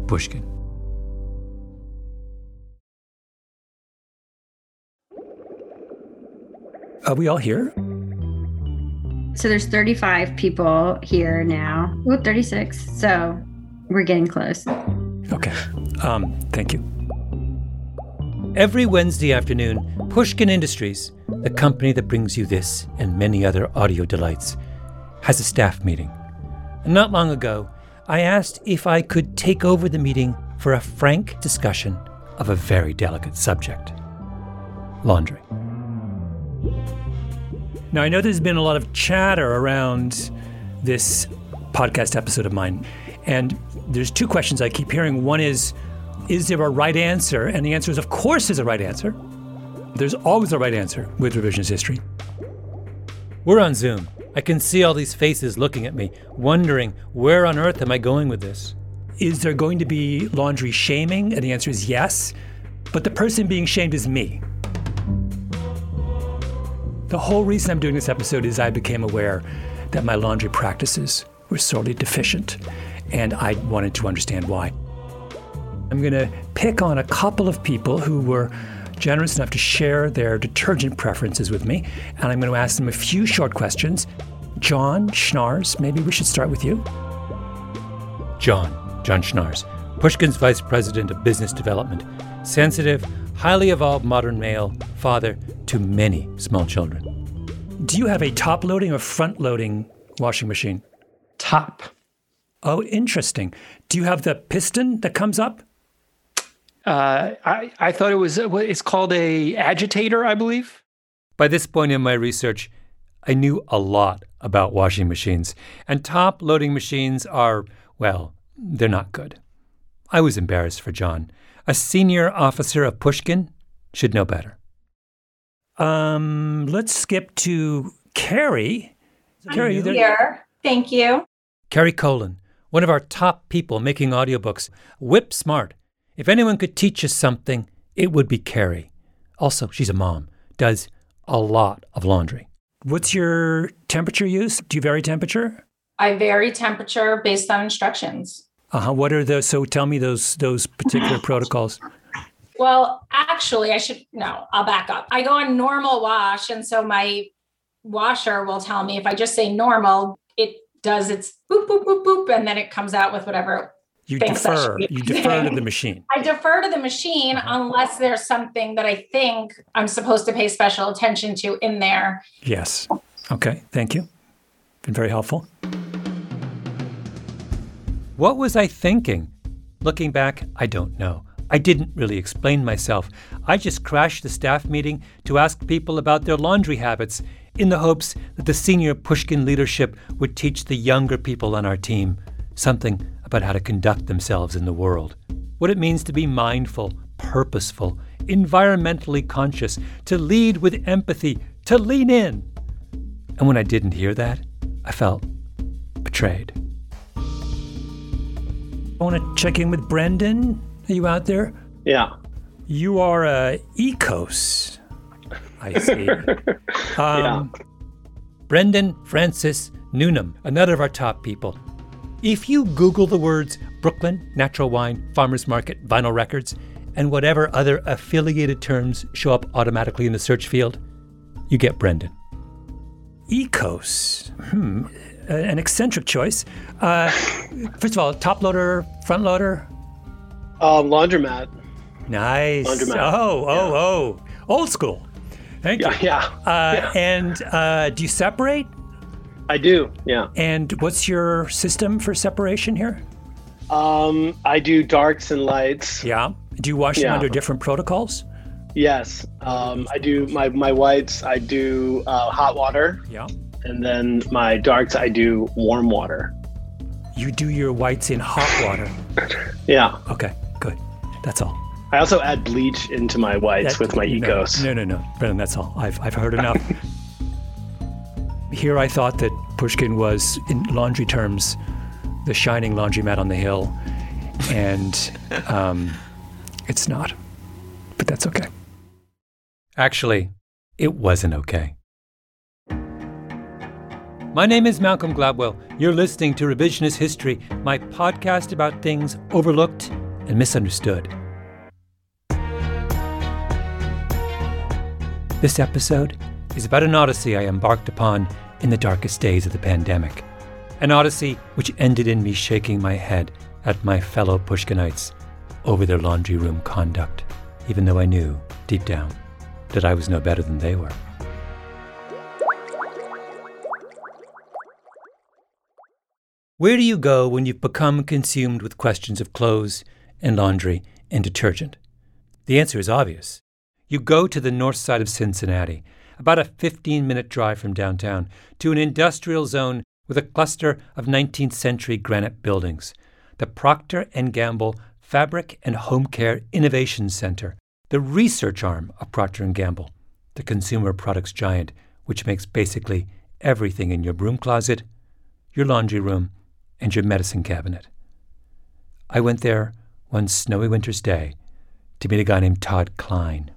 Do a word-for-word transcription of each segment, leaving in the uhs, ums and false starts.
Pushkin. Are we all here? So there's thirty-five people here now. Well, thirty-six. So we're getting close. Okay. Um, thank you. Every Wednesday afternoon, Pushkin Industries, the company that brings you this and many other audio delights, has a staff meeting. And not long ago, I asked if I could take over the meeting for a frank discussion of a very delicate subject: laundry. Now, I know there's been a lot of chatter around this podcast episode of mine, and there's two questions I keep hearing. One is, is there a right answer? And the answer is, of course there's a right answer. There's always a right answer with revisionist history. We're on Zoom. I can see all these faces looking at me, wondering, where on earth am I going with this? Is there going to be laundry shaming? And the answer is yes. But the person being shamed is me. The whole reason I'm doing this episode is I became aware that my laundry practices were sorely deficient, and I wanted to understand why. I'm going to pick on a couple of people who were generous enough to share their detergent preferences with me, and I'm going to ask them a few short questions. John Schnars, maybe we should start with you. John, John Schnars, Pushkin's Vice President of Business Development, sensitive, highly evolved modern male, father to many small children. Do you have a top-loading or front-loading washing machine? Top. Oh, interesting. Do you have the piston that comes up? Uh, I, I thought it was, it's called a agitator, I believe. By this point in my research, I knew a lot about washing machines. And top-loading machines are, well, they're not good. I was embarrassed for John. A senior officer of Pushkin should know better. Um, let's skip to Carrie. I'm Carrie, here. There? Thank you. Carrie Colin, one of our top people making audiobooks, whip smart. If anyone could teach us something, it would be Carrie. Also, she's a mom, does a lot of laundry. What's your temperature use? Do you vary temperature? I vary temperature based on instructions. Uh-huh. What are those? So tell me those those particular protocols. Well, actually, I should, no, I'll back up. I go on normal wash. And so my washer will tell me if I just say normal, it does its boop, boop, boop, boop. And then it comes out with whatever. You defer. You defer to the machine. I defer to the machine unless there's something that I think I'm supposed to pay special attention to in there. Yes. Okay. Thank you. Been very helpful. What was I thinking? Looking back, I don't know. I didn't really explain myself. I just crashed the staff meeting to ask people about their laundry habits in the hopes that the senior Pushkin leadership would teach the younger people on our team something about how to conduct themselves in the world. What it means to be mindful, purposeful, environmentally conscious, to lead with empathy, to lean in. And when I didn't hear that, I felt betrayed. I want to check in with Brendan. Are you out there? Yeah. You are a Ecos, I see. um, yeah. Brendan Francis Newnham, another of our top people. If you Google the words Brooklyn, natural wine, farmers market, vinyl records, and whatever other affiliated terms show up automatically in the search field, you get Brendan. Ecos. Hmm. Uh, an eccentric choice. Uh, first of all, top loader, front loader? Um, laundromat. Nice. Laundromat. Oh, oh, yeah. oh. Old school. Thank yeah, you. Yeah. Uh, yeah. And uh, do you separate? I do, yeah. And what's your system for separation here? Um, I do darks and lights. Yeah. Do you wash yeah. them under different protocols? Yes. Um, I do my, my whites, I do uh, hot water. Yeah. And then my darks, I do warm water. You do your whites in hot water? Yeah. Okay, good. That's all. I also add bleach into my whites that, with my no, Ecos. No, no, no. Brendan, that's all. I've I've heard enough. Here I thought that Pushkin was, in laundry terms, the shining laundromat on the hill. And um, it's not. But that's okay. Actually, it wasn't okay. My name is Malcolm Gladwell. You're listening to Revisionist History, my podcast about things overlooked and misunderstood. This episode is about an odyssey I embarked upon in the darkest days of the pandemic. An odyssey which ended in me shaking my head at my fellow Pushkinites over their laundry room conduct, even though I knew, deep down, that I was no better than they were. Where do you go when you've become consumed with questions of clothes and laundry and detergent? The answer is obvious. You go to the north side of Cincinnati, about a fifteen-minute drive from downtown, to an industrial zone with a cluster of nineteenth century granite buildings, the Procter and Gamble Fabric and Home Care Innovation Center, the research arm of Procter and Gamble, the consumer products giant, which makes basically everything in your broom closet, your laundry room, and your medicine cabinet. I went there one snowy winter's day to meet a guy named Todd Klein.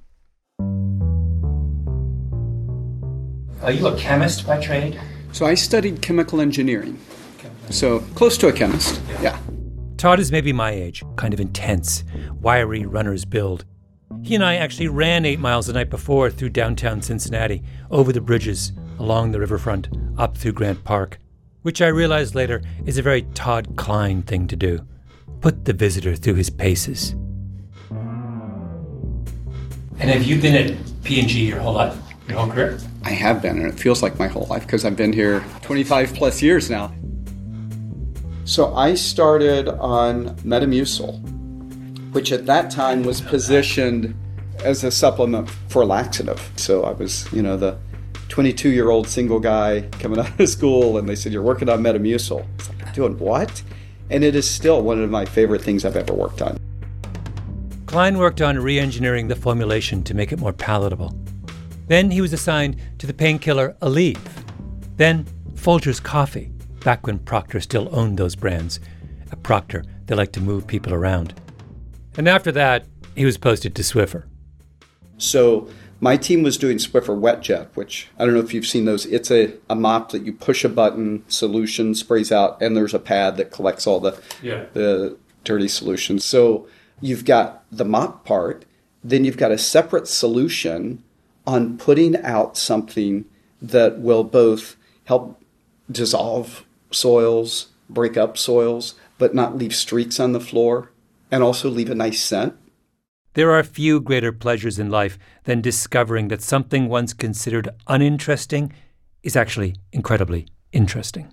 Are you a chemist by trade? So I studied chemical engineering. So close to a chemist, yeah. Todd is maybe my age, kind of intense, wiry runner's build. He and I actually ran eight miles the night before through downtown Cincinnati, over the bridges, along the riverfront, up through Grant Park, which I realized later is a very Todd Klein thing to do. Put the visitor through his paces. And have you been at P and G your whole life, your whole career? I have been, and it feels like my whole life because I've been here twenty-five plus years now. So I started on Metamucil, which at that time was positioned as a supplement for laxative. So I was, you know, the twenty-two-year-old single guy coming out of school, and they said, "You're working on Metamucil." I was like, doing what? And it is still one of my favorite things I've ever worked on. Klein worked on re-engineering the formulation to make it more palatable. Then he was assigned to the painkiller Aleve. Then Folgers Coffee, back when Procter still owned those brands. At Procter, they liked to move people around. And after that, he was posted to Swiffer. So my team was doing Swiffer WetJet, which I don't know if you've seen those. It's a, a mop that you push a button, solution sprays out, and there's a pad that collects all the, yeah. the dirty solutions. So you've got the mop part, then you've got a separate solution on putting out something that will both help dissolve soils, break up soils, but not leave streaks on the floor, and also leave a nice scent. There are few greater pleasures in life than discovering that something once considered uninteresting is actually incredibly interesting.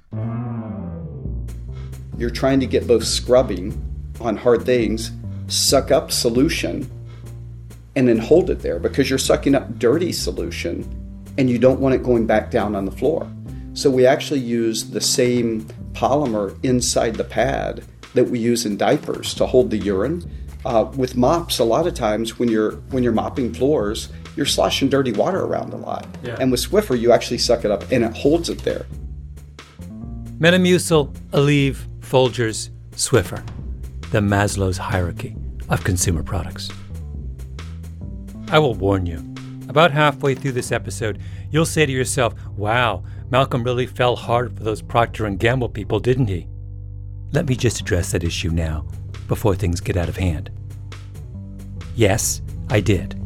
You're trying to get both scrubbing on hard things, suck up solution, and then hold it there because you're sucking up dirty solution and you don't want it going back down on the floor. So we actually use the same polymer inside the pad that we use in diapers to hold the urine. Uh, with mops, a lot of times when you're when you're mopping floors, you're sloshing dirty water around a lot. Yeah. And with Swiffer, you actually suck it up and it holds it there. Metamucil, Aleve, Folgers, Swiffer. The Maslow's hierarchy of consumer products. I will warn you, about halfway through this episode, you'll say to yourself, wow, Malcolm really fell hard for those Procter and Gamble people, didn't he? Let me just address that issue now, before things get out of hand. Yes, I did.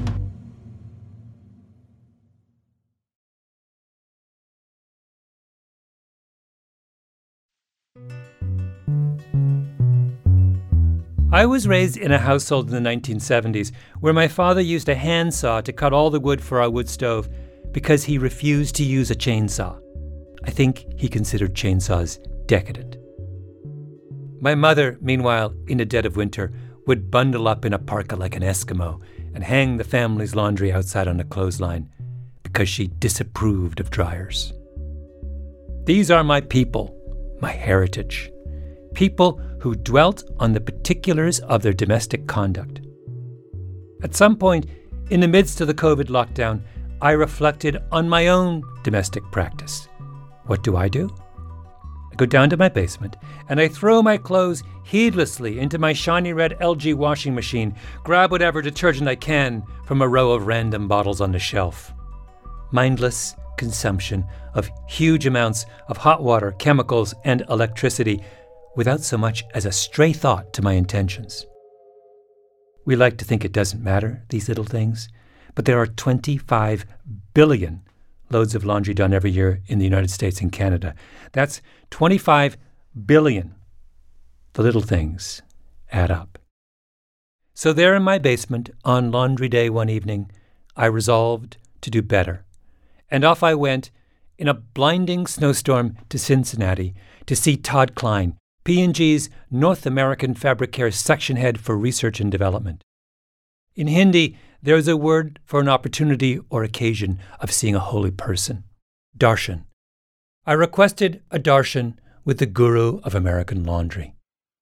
I was raised in a household in the nineteen seventies where my father used a handsaw to cut all the wood for our wood stove because he refused to use a chainsaw. I think he considered chainsaws decadent. My mother, meanwhile, in the dead of winter, would bundle up in a parka like an Eskimo and hang the family's laundry outside on a clothesline because she disapproved of dryers. These are my people, my heritage. People who dwelt on the particulars of their domestic conduct. At some point, in the midst of the COVID lockdown, I reflected on my own domestic practice. What do I do? I go down to my basement and I throw my clothes heedlessly into my shiny red L G washing machine, grab whatever detergent I can from a row of random bottles on the shelf. Mindless consumption of huge amounts of hot water, chemicals, and electricity without so much as a stray thought to my intentions. We like to think it doesn't matter, these little things, but there are twenty-five billion loads of laundry done every year in the United States and Canada. That's twenty-five billion. The little things add up. So there in my basement, on laundry day one evening, I resolved to do better. And off I went in a blinding snowstorm to Cincinnati to see Todd Klein, P and G's North American Fabric Care section head for research and development. In Hindi, there is a word for an opportunity or occasion of seeing a holy person, darshan. I requested a darshan with the guru of American laundry.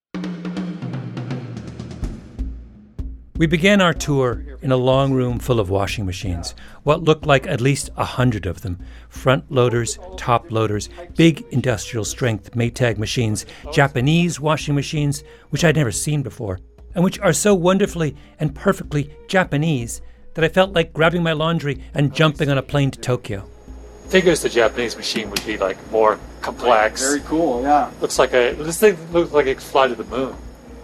We began our tour in a long room full of washing machines, what looked like at least a hundred of them, front loaders, top loaders, big industrial strength Maytag machines, Japanese washing machines, which I'd never seen before, and which are so wonderfully and perfectly Japanese that I felt like grabbing my laundry and jumping on a plane to Tokyo. Figures the Japanese machine would be like more complex. Very cool, yeah. Looks like a this thing looks like it could fly to the moon.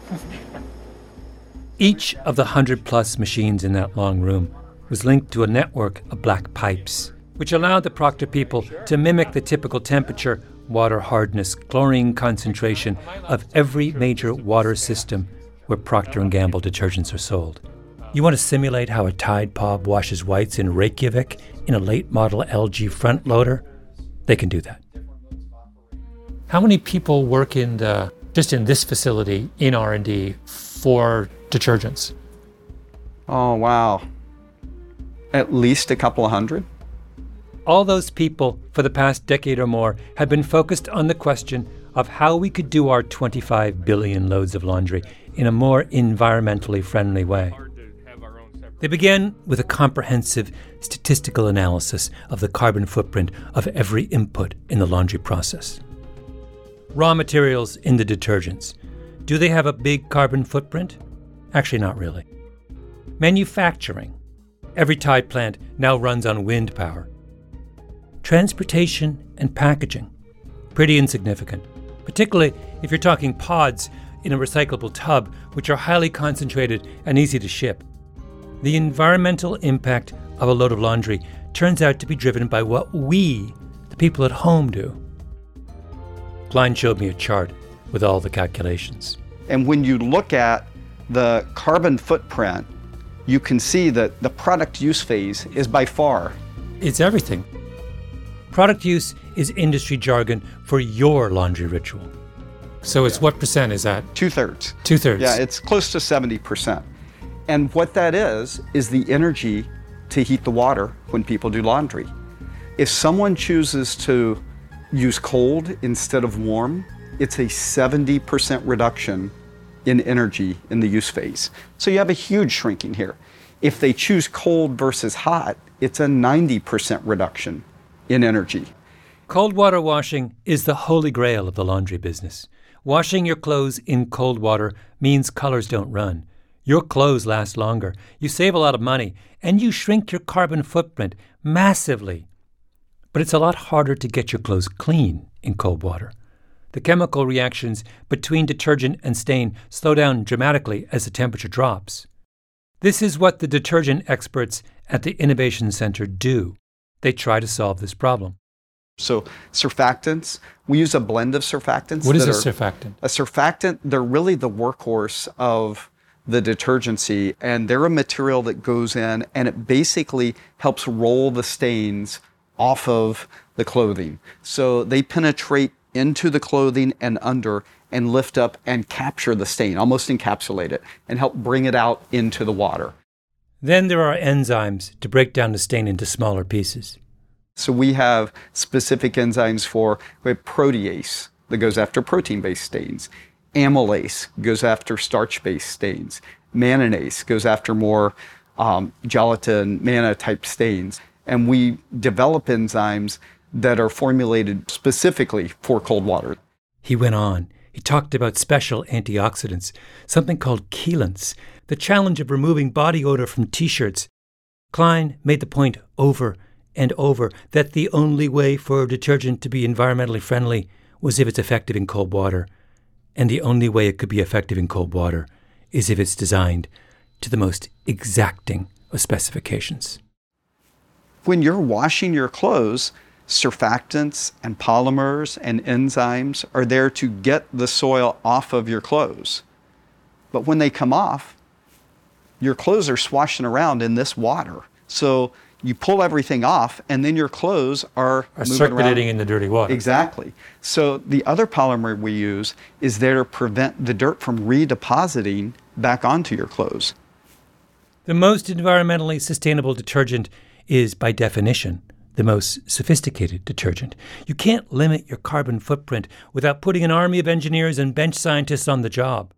Each of the hundred-plus machines in that long room was linked to a network of black pipes, which allowed the Procter people to mimic the typical temperature, water hardness, chlorine concentration of every major water system where Procter and Gamble detergents are sold. You want to simulate how a Tide Pod washes whites in Reykjavik in a late-model L G front loader? They can do that. How many people work in the, just in this facility in R and D for detergents? Oh, wow. At least a couple of hundred. All those people for the past decade or more have been focused on the question of how we could do our twenty-five billion loads of laundry in a more environmentally friendly way. They began with a comprehensive statistical analysis of the carbon footprint of every input in the laundry process. Raw materials in the detergents. Do they have a big carbon footprint? Actually, not really. Manufacturing. Every Tide plant now runs on wind power. Transportation and packaging. Pretty insignificant, particularly if you're talking pods in a recyclable tub, which are highly concentrated and easy to ship. The environmental impact of a load of laundry turns out to be driven by what we, the people at home, do. Klein showed me a chart with all the calculations. And when you look at the carbon footprint, you can see that the product use phase is by far. It's everything. Product use is industry jargon for your laundry ritual. So it's what percent is that? Two-thirds. Two-thirds. Yeah, it's close to seventy percent. And what that is, is the energy to heat the water when people do laundry. If someone chooses to use cold instead of warm, it's a seventy percent reduction in energy in the use phase. So you have a huge shrinking here. If they choose cold versus hot, it's a ninety percent reduction in energy. Cold water washing is the holy grail of the laundry business. Washing your clothes in cold water means colors don't run. Your clothes last longer, you save a lot of money, and you shrink your carbon footprint massively. But it's a lot harder to get your clothes clean in cold water. The chemical reactions between detergent and stain slow down dramatically as the temperature drops. This is what the detergent experts at the Innovation Center do. They try to solve this problem. So surfactants, we use a blend of surfactants. What is a are, surfactant? A surfactant, they're really the workhorse of the detergency, and they're a material that goes in and it basically helps roll the stains off of the clothing. So they penetrate into the clothing and under and lift up and capture the stain, almost encapsulate it, and help bring it out into the water. Then there are enzymes to break down the stain into smaller pieces. So we have specific enzymes for, we have protease that goes after protein-based stains. Amylase goes after starch-based stains. Mannanase goes after more um, gelatin, manna-type stains. And we develop enzymes that are formulated specifically for cold water. He went on. He talked about special antioxidants, something called chelants, the challenge of removing body odor from T-shirts. Klein made the point over and over that the only way for a detergent to be environmentally friendly was if it's effective in cold water. And the only way it could be effective in cold water is if it's designed to the most exacting of specifications. When you're washing your clothes, surfactants and polymers and enzymes are there to get the soil off of your clothes. But when they come off, your clothes are swashing around in this water. So you pull everything off, and then your clothes are, are circulating in the dirty water. Exactly. So the other polymer we use is there to prevent the dirt from redepositing back onto your clothes. The most environmentally sustainable detergent is, by definition, the most sophisticated detergent. You can't limit your carbon footprint without putting an army of engineers and bench scientists on the job.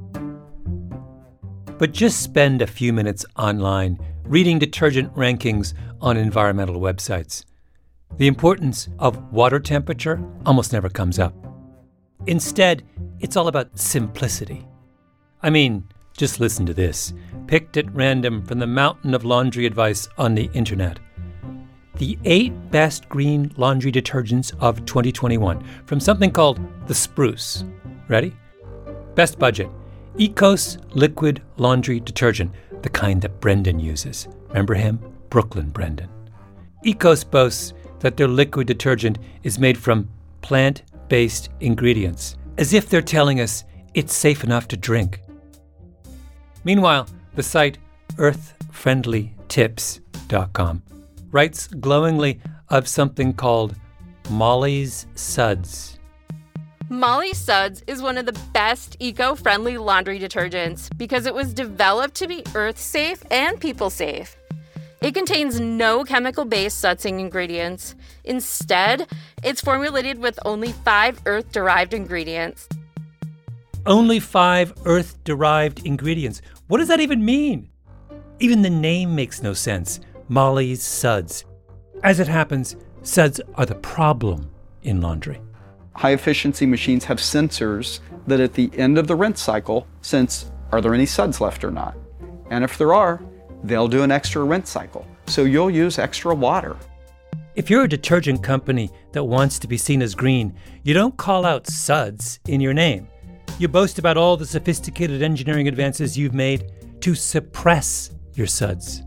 But just spend a few minutes online reading detergent rankings on environmental websites. The importance of water temperature almost never comes up. Instead, it's all about simplicity. I mean, just listen to this, picked at random from the mountain of laundry advice on the internet. The eight best green laundry detergents of twenty twenty-one from something called The Spruce. Ready? Best budget. Ecos Liquid Laundry Detergent, the kind that Brendan uses. Remember him? Brooklyn Brendan. Ecos boasts that their liquid detergent is made from plant-based ingredients, as if they're telling us it's safe enough to drink. Meanwhile, the site earth friendly tips dot com writes glowingly of something called Molly's Suds. Molly Suds is one of the best eco-friendly laundry detergents because it was developed to be earth-safe and people-safe. It contains no chemical-based sudsing ingredients. Instead, it's formulated with only five earth-derived ingredients. Only five earth-derived ingredients. What does that even mean? Even the name makes no sense. Molly's Suds. As it happens, suds are the problem in laundry. High-efficiency machines have sensors that at the end of the rinse cycle sense, are there any suds left or not? And if there are, they'll do an extra rinse cycle. So you'll use extra water. If you're a detergent company that wants to be seen as green, you don't call out suds in your name. You boast about all the sophisticated engineering advances you've made to suppress your suds.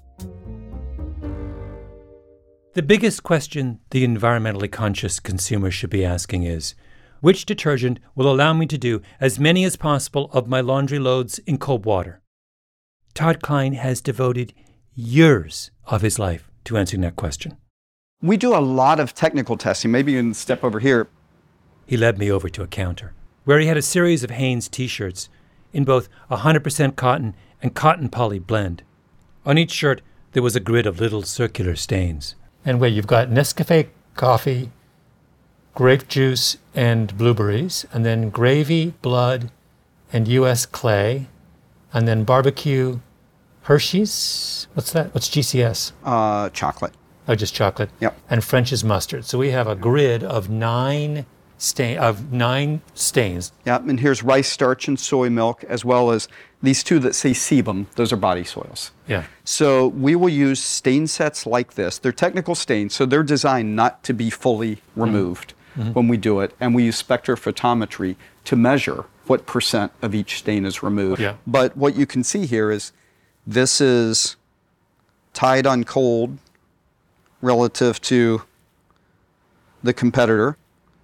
The biggest question the environmentally conscious consumer should be asking is, which detergent will allow me to do as many as possible of my laundry loads in cold water? Todd Klein has devoted years of his life to answering that question. We do a lot of technical testing. Maybe you can step over here. He led me over to a counter, where he had a series of Hanes t-shirts in both one hundred percent cotton and cotton poly blend. On each shirt, there was a grid of little circular stains. And wait, you've got Nescafe coffee, grape juice, and blueberries, and then gravy, blood, and U S clay, and then barbecue, Hershey's. What's that? What's G C S? Uh, chocolate. Oh, just chocolate. Yep. And French's mustard. So we have a grid of nine stain of nine stains. Yep. And here's rice starch and soy milk, as well as these two that say sebum. Those are body soils. Yeah. So we will use stain sets like this. They're technical stains, so they're designed not to be fully removed mm-hmm. when we do it. And we use spectrophotometry to measure what percent of each stain is removed. Yeah. But what you can see here is this is Tide on cold relative to the competitor.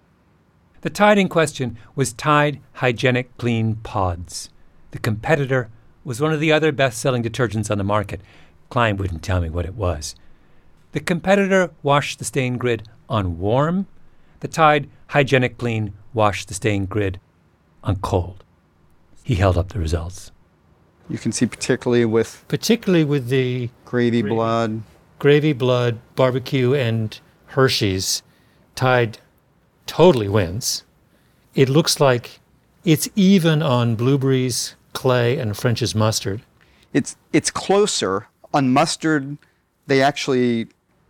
The Tide in question was Tide Hygienic Clean Pods. The competitor was one of the other best-selling detergents on the market. Klein wouldn't tell me what it was. The competitor washed the stain grid on warm. The Tide Hygienic Clean washed the stain grid on cold. He held up the results. You can see particularly with... Particularly with the... Gravy, gravy. blood. Gravy, blood, barbecue, and Hershey's, Tide totally wins. It looks like it's even on blueberries, clay, and French's mustard. It's it's closer. On mustard, they actually,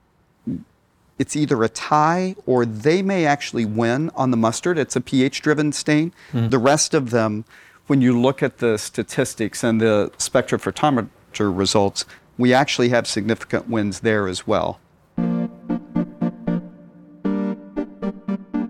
it's either a tie or they may actually win on the mustard. It's a pH-driven stain. Mm. The rest of them, when you look at the statistics and the spectrophotometer results, we actually have significant wins there as well.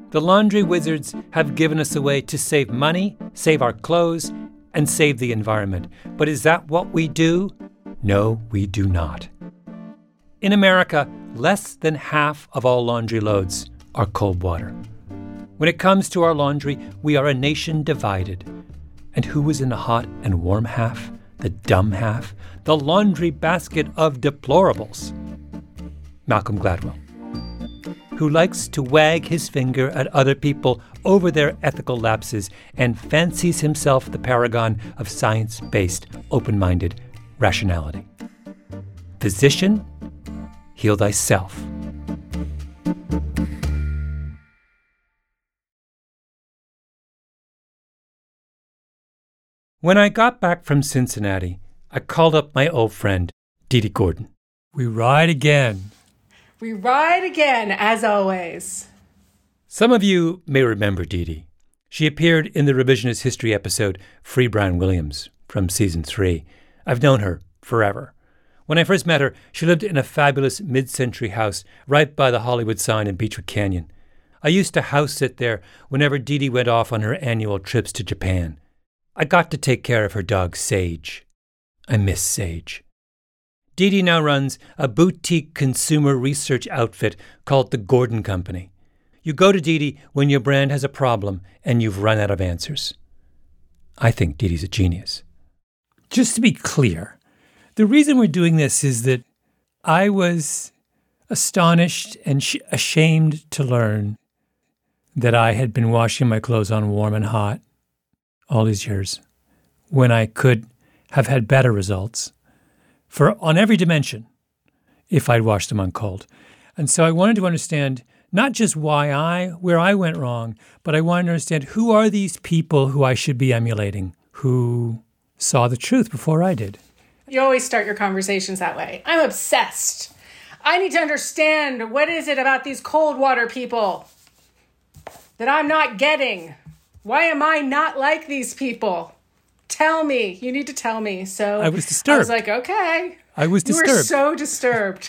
The laundry wizards have given us a way to save money, save our clothes, and save the environment. But is that what we do? No, we do not. In America, less than half of all laundry loads are cold water. When it comes to our laundry, we are a nation divided. And who was in the hot and warm half? The dumb half? The laundry basket of deplorables? Malcolm Gladwell, who likes to wag his finger at other people over their ethical lapses and fancies himself the paragon of science-based, open-minded rationality. Physician, heal thyself. When I got back from Cincinnati, I called up my old friend, Dee Dee Gordon. We ride again. We ride again, as always. Some of you may remember Dee Dee. She appeared in the Revisionist History episode Free Brian Williams from season three. I've known her forever. When I first met her, she lived in a fabulous mid-century house right by the Hollywood sign in Beechwood Canyon. I used to house sit there whenever Dee Dee went off on her annual trips to Japan. I got to take care of her dog, Sage. I miss Sage. Dee Dee now runs a boutique consumer research outfit called the Gordon Company. You go to Dee Dee when your brand has a problem and you've run out of answers. I think Dee Dee's a genius. Just to be clear, the reason we're doing this is that I was astonished and sh- ashamed to learn that I had been washing my clothes on warm and hot all these years, when I could have had better results for on every dimension if I'd washed them on cold. And so I wanted to understand not just why I, where I went wrong, but I wanted to understand who are these people who I should be emulating, who saw the truth before I did. You always start your conversations that way. I'm obsessed. I need to understand, what is it about these cold water people that I'm not getting? Why am I not like these people? Tell me. You need to tell me. So I was disturbed. I was like, okay. I was disturbed. You were so disturbed.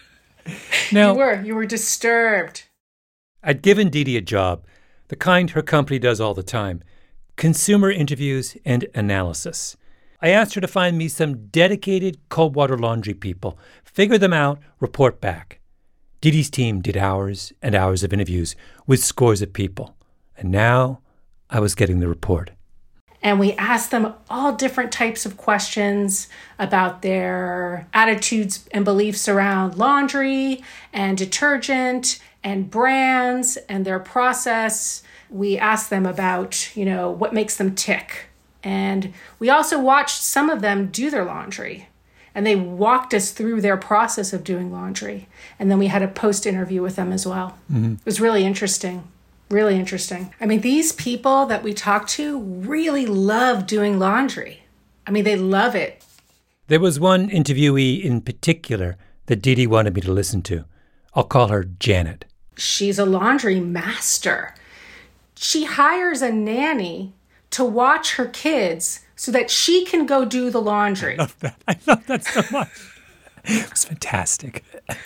Now, you were. You were disturbed. I'd given Dee Dee a job, the kind her company does all the time, consumer interviews and analysis. I asked her to find me some dedicated cold water laundry people, figure them out, report back. Dee Dee's team did hours and hours of interviews with scores of people. And now I was getting the report. And we asked them all different types of questions about their attitudes and beliefs around laundry and detergent and brands and their process. We asked them about, you know, what makes them tick. And we also watched some of them do their laundry. And they walked us through their process of doing laundry. And then we had a post-interview with them as well. Mm-hmm. It was really interesting. Really interesting. I mean, these people that we talked to really love doing laundry. I mean, they love it. There was one interviewee in particular that Dee Dee wanted me to listen to. I'll call her Janet. She's a laundry master. She hires a nanny to watch her kids so that she can go do the laundry. I love that. I love that so much. It was fantastic.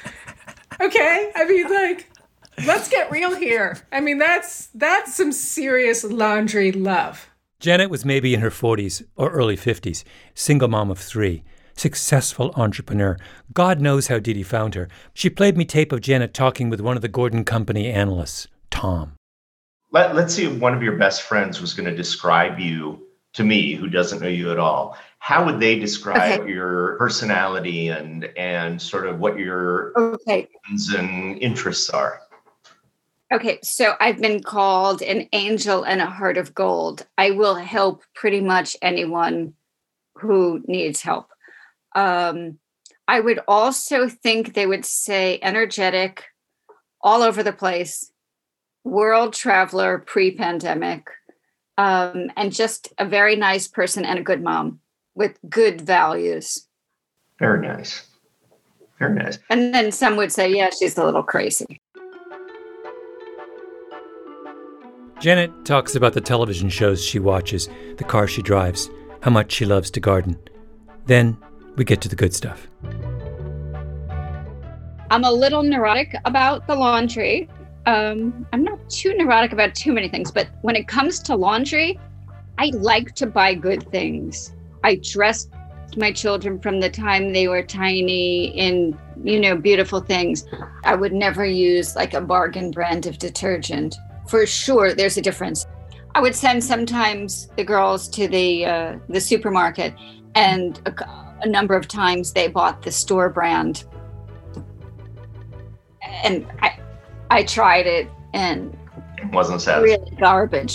Okay. I mean, like, let's get real here. I mean, that's that's some serious laundry love. Janet was maybe in her forties or early fifties, single mom of three, successful entrepreneur. God knows how Dee Dee found her. She played me tape of Janet talking with one of the Gordon Company analysts, Tom. Let, let's see if one of your best friends was going to describe you to me, who doesn't know you at all. How would they describe okay. your personality and and sort of what your okay. and interests are? Okay, so I've been called an angel and a heart of gold. I will help pretty much anyone who needs help. Um, I would also think they would say energetic, all over the place, world traveler pre-pandemic, um, and just a very nice person and a good mom with good values. Very nice. Very nice. And then some would say, yeah, she's a little crazy. Janet talks about the television shows she watches, the car she drives, how much she loves to garden. Then we get to the good stuff. I'm a little neurotic about the laundry. Um, I'm not too neurotic about too many things. But when it comes to laundry, I like to buy good things. I dressed my children from the time they were tiny in, you know, beautiful things. I would never use like a bargain brand of detergent. For sure, there's a difference. I would send sometimes the girls to the uh, the supermarket, and a, a number of times they bought the store brand. And I, I tried it, and it wasn't sad. Really garbage.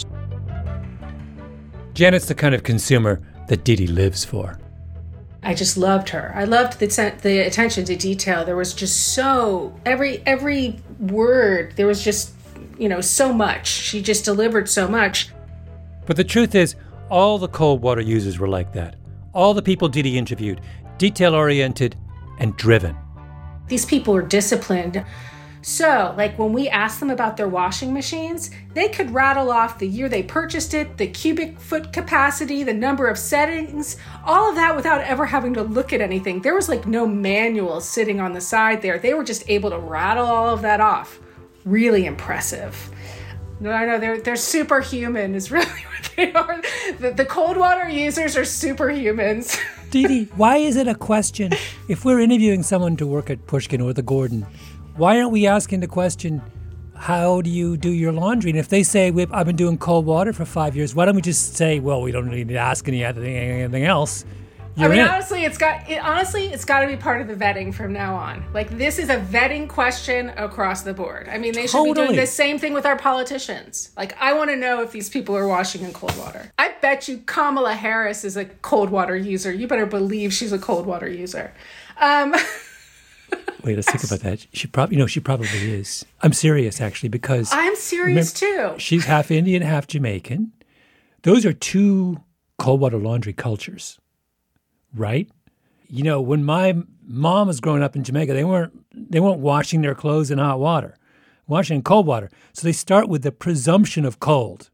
Janet's the kind of consumer that Didi lives for. I just loved her. I loved the the attention to detail. There was just so every every word. There was just, you know, so much. She just delivered so much. But the truth is, all the cold water users were like that. All the people Didi interviewed, detail-oriented and driven. These people were disciplined. So, like when we asked them about their washing machines, they could rattle off the year they purchased it, the cubic foot capacity, the number of settings, all of that without ever having to look at anything. There was like no manual sitting on the side there. They were just able to rattle all of that off. Really impressive. No, I know they're they're superhuman is really what they are. The, the cold water users are superhumans. Didi, why is it a question? If we're interviewing someone to work at Pushkin or the Gordon, why aren't we asking the question, how do you do your laundry? And if they say, We've, I've been doing cold water for five years, why don't we just say, well, we don't need to ask any, anything else. You're I mean, in. honestly, it's got it, honestly, it's got to be part of the vetting from now on. Like, this is a vetting question across the board. I mean, they should Totally. be doing the same thing with our politicians. Like, I want to know if these people are washing in cold water. I bet you Kamala Harris is a cold water user. You better believe she's a cold water user. Um, Wait, let's think about that. She probably, you know, she probably is. I'm serious, actually, because I'm serious remember, too. She's half Indian, half Jamaican. Those are two cold water laundry cultures. Right? You know, when my mom was growing up in Jamaica, they weren't they weren't washing their clothes in hot water, washing in cold water. So they start with the presumption of cold.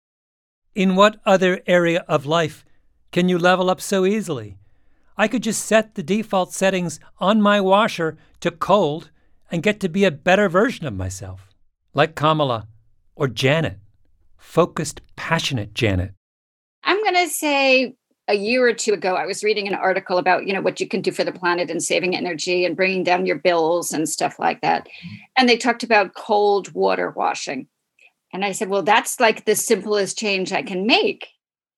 In what other area of life can you level up so easily? I could just set the default settings on my washer to cold and get to be a better version of myself, like Kamala or Janet, focused, passionate Janet. I'm going to say a year or two ago, I was reading an article about, you know, what you can do for the planet and saving energy and bringing down your bills and stuff like that. And they talked about cold water washing. And I said, well, that's like the simplest change I can make.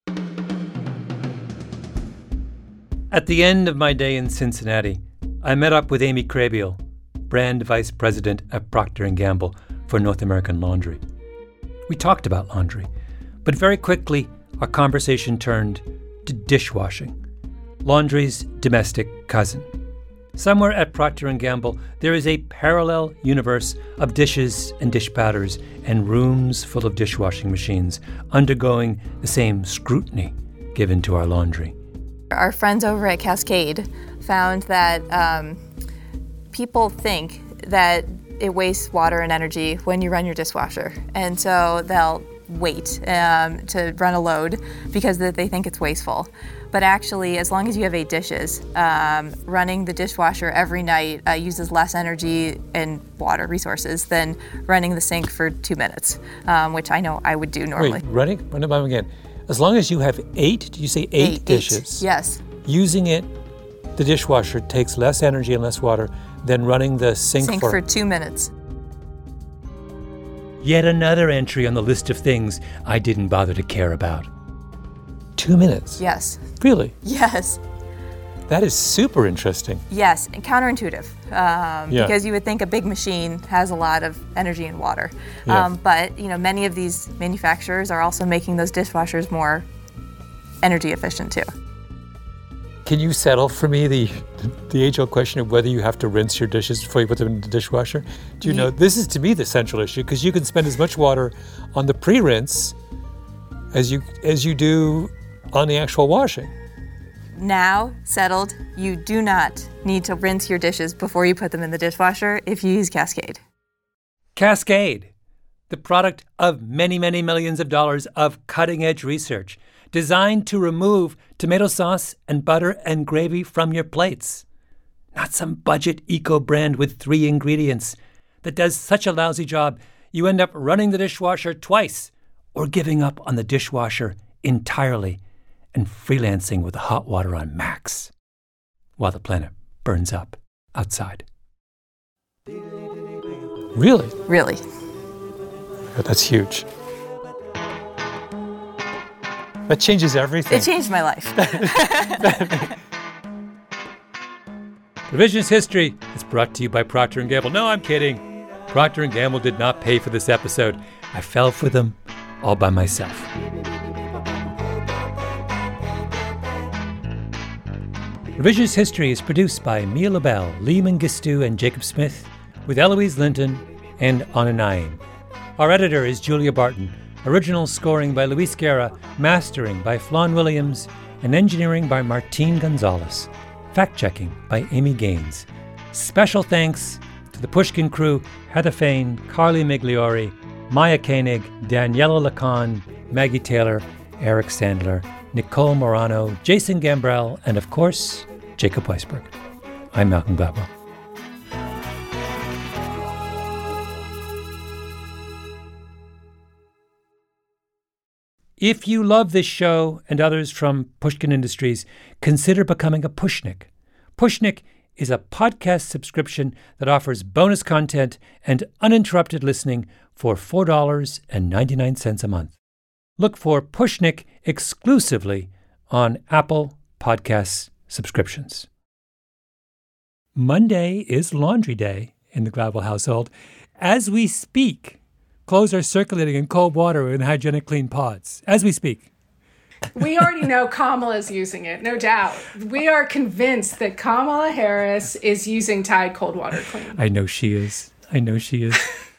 At the end of my day in Cincinnati, I met up with Amy Crabeel, brand vice president at Procter and Gamble for North American Laundry. We talked about laundry, but very quickly our conversation turned to dishwashing, laundry's domestic cousin. Somewhere at Procter and Gamble, there is a parallel universe of dishes and dish powders and rooms full of dishwashing machines undergoing the same scrutiny given to our laundry. Our friends over at Cascade found that um, people think that it wastes water and energy when you run your dishwasher. And so they'll wait um, to run a load because they think it's wasteful. But actually, as long as you have eight dishes, um, running the dishwasher every night uh, uses less energy and water resources than running the sink for two minutes, um, which I know I would do normally. Wait, running? Run it by again. As long as you have eight, do you say eight, eight dishes? Eight. Yes. Using it, the dishwasher takes less energy and less water than running the sink, sink for... for two minutes. Yet another entry on the list of things I didn't bother to care about. Two minutes? Yes. Really? Yes. That is super interesting. Yes, and counterintuitive, um, yeah. because you would think a big machine has a lot of energy and water. Yeah. Um, but you know, many of these manufacturers are also making those dishwashers more energy efficient too. Can you settle for me the the age-old question of whether you have to rinse your dishes before you put them in the dishwasher? Do you know, this is to me the central issue, because you can spend as much water on the pre-rinse as you as you do on the actual washing. Now, settled, you do not need to rinse your dishes before you put them in the dishwasher if you use Cascade. Cascade, the product of many, many millions of dollars of cutting-edge research designed to remove tomato sauce and butter and gravy from your plates. Not some budget eco brand with three ingredients that does such a lousy job you end up running the dishwasher twice or giving up on the dishwasher entirely and freelancing with the hot water on max while the planet burns up outside. Really? Really. Oh, that's huge. That changes everything. It changed my life. Revisionist History is brought to you by Procter and Gamble. No, I'm kidding. Procter and Gamble did not pay for this episode. I fell for them all by myself. Revisionist History is produced by Mia LaBelle, Lee Mengistu, and Jacob Smith, with Eloise Linton and Anna Naim. Our editor is Julia Barton. Original scoring by Luis Guerra, mastering by Flawn Williams, and engineering by Martine Gonzalez. Fact-checking by Amy Gaines. Special thanks to the Pushkin crew, Heather Fain, Carly Migliori, Maya Koenig, Daniela Lacan, Maggie Taylor, Eric Sandler, Nicole Morano, Jason Gambrell, and of course, Jacob Weisberg. I'm Malcolm Gladwell. If you love this show and others from Pushkin Industries, consider becoming a Pushnik. Pushnik is a podcast subscription that offers bonus content and uninterrupted listening for four dollars and ninety-nine cents a month. Look for Pushnik exclusively on Apple Podcasts subscriptions. Monday is laundry day in the Gladwell household. As we speak, clothes are circulating in cold water in hygienic clean pods. As we speak. We already know Kamala's using it, no doubt. We are convinced that Kamala Harris is using Tide Cold Water Clean. I know she is. I know she is.